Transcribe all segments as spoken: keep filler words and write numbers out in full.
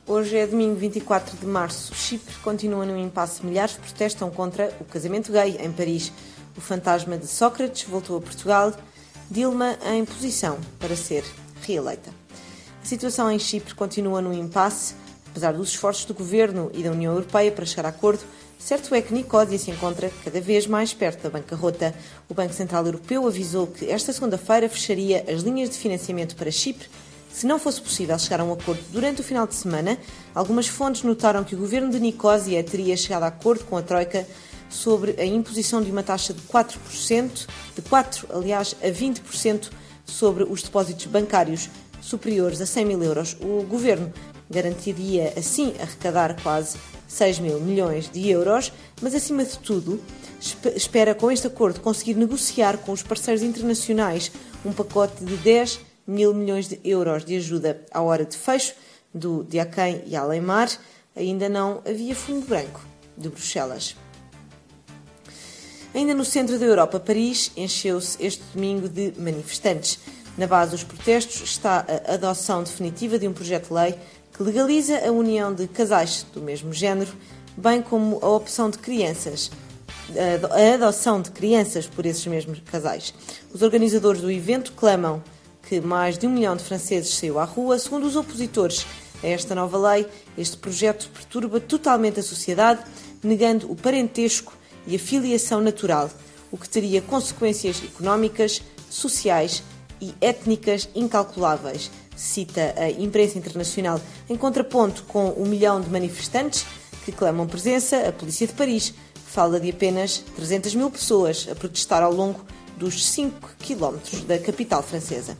Hoje é domingo vinte e quatro de março. Chipre continua num impasse. Milhares protestam contra o casamento gay em Paris. O fantasma de Sócrates voltou a Portugal. Dilma em posição para ser reeleita. A situação em Chipre continua num impasse. Apesar dos esforços do Governo e da União Europeia para chegar a acordo, certo é que Nicósia se encontra cada vez mais perto da bancarrota. O Banco Central Europeu avisou que esta segunda-feira fecharia as linhas de financiamento para Chipre se não fosse possível chegar a um acordo durante o final de semana. Algumas fontes notaram que o Governo de Nicósia teria chegado a acordo com a Troika sobre a imposição de uma taxa de quatro por cento, de quatro por cento, aliás, a vinte por cento sobre os depósitos bancários superiores a cem mil euros. O Governo garantiria assim arrecadar quase seis mil milhões de euros, mas acima de tudo espera com este acordo conseguir negociar com os parceiros internacionais um pacote de dez mil milhões de euros de ajuda à hora de fecho do de Aquém e Além-Mar. Ainda não havia fumo branco de Bruxelas. Ainda no centro da Europa, Paris encheu-se este domingo de manifestantes. Na base dos protestos está a adoção definitiva de um projeto de lei que legaliza a união de casais do mesmo género, bem como a opção de crianças, a adoção de crianças por esses mesmos casais. Os organizadores do evento clamam que mais de um milhão de franceses saiu à rua. Segundo os opositores a esta nova lei, este projeto perturba totalmente a sociedade, negando o parentesco e a filiação natural, o que teria consequências económicas, sociais e étnicas incalculáveis, cita a imprensa internacional. Em contraponto com um milhão de manifestantes que clamam presença, a polícia de Paris fala de apenas trezentas mil pessoas a protestar ao longo dos cinco quilómetros da capital francesa.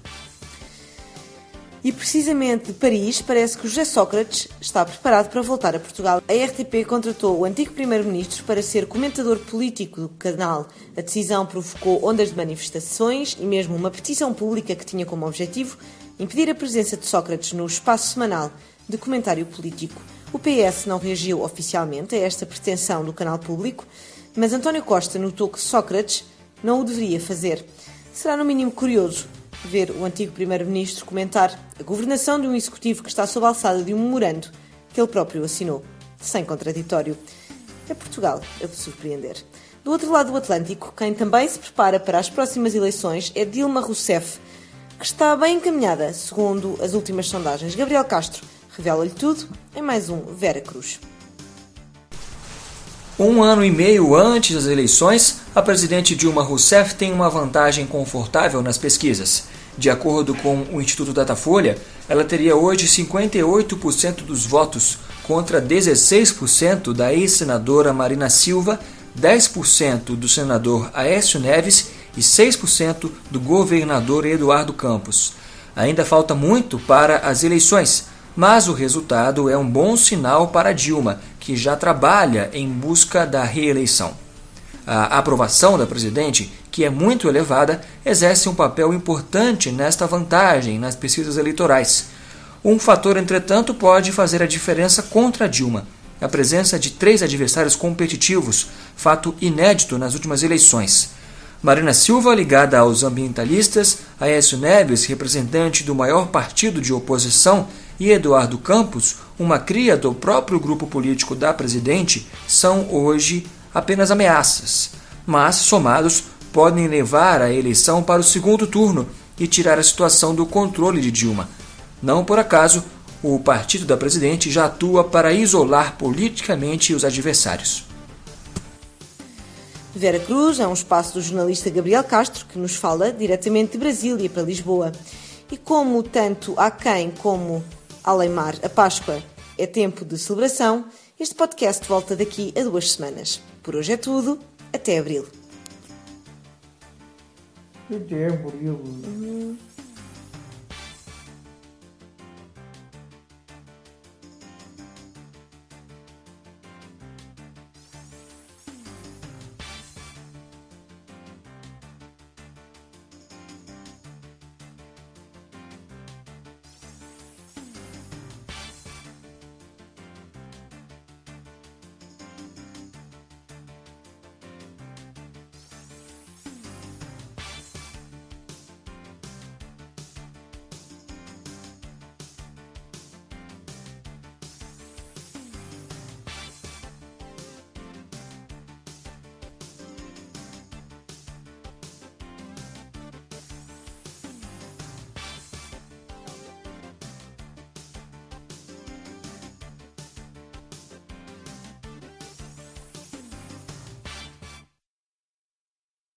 E precisamente de Paris, parece que o José Sócrates está preparado para voltar a Portugal. A R T P contratou o antigo primeiro-ministro para ser comentador político do canal. A decisão provocou ondas de manifestações e mesmo uma petição pública que tinha como objetivo impedir a presença de Sócrates no espaço semanal de comentário político. O P S não reagiu oficialmente a esta pretensão do canal público, mas António Costa notou que Sócrates não o deveria fazer. Será no mínimo curioso ver o antigo primeiro-ministro comentar a governação de um executivo que está sob a alçada de um memorando que ele próprio assinou, sem contraditório. É Portugal a surpreender. Do outro lado do Atlântico, quem também se prepara para as próximas eleições é Dilma Rousseff, que está bem encaminhada, segundo as últimas sondagens. Gabriel Castro revela-lhe tudo em mais um Vera Cruz. Um ano e meio antes das eleições, a presidente Dilma Rousseff tem uma vantagem confortável nas pesquisas. De acordo com o Instituto Datafolha, ela teria hoje cinquenta e oito por cento dos votos contra dezesseis por cento da ex-senadora Marina Silva, dez por cento do senador Aécio Neves e seis por cento do governador Eduardo Campos. Ainda falta muito para as eleições, mas o resultado é um bom sinal para Dilma, que já trabalha em busca da reeleição. A aprovação da presidente, que é muito elevada, exerce um papel importante nesta vantagem nas pesquisas eleitorais. Um fator, entretanto, pode fazer a diferença contra Dilma: a presença de três adversários competitivos, fato inédito nas últimas eleições. Marina Silva, ligada aos ambientalistas, Aécio Neves, representante do maior partido de oposição, e Eduardo Campos, uma cria do próprio grupo político da presidente, são hoje apenas ameaças, mas, somados, podem levar a eleição para o segundo turno e tirar a situação do controle de Dilma. Não por acaso, o partido da presidente já atua para isolar politicamente os adversários. Vera Cruz é um espaço do jornalista Gabriel Castro, que nos fala diretamente de Brasília para Lisboa. E como tanto Aquém como Além-Mar, a Páscoa é tempo de celebração, este podcast volta daqui a duas semanas. Por hoje é tudo, até abril. Até abril. Uhum.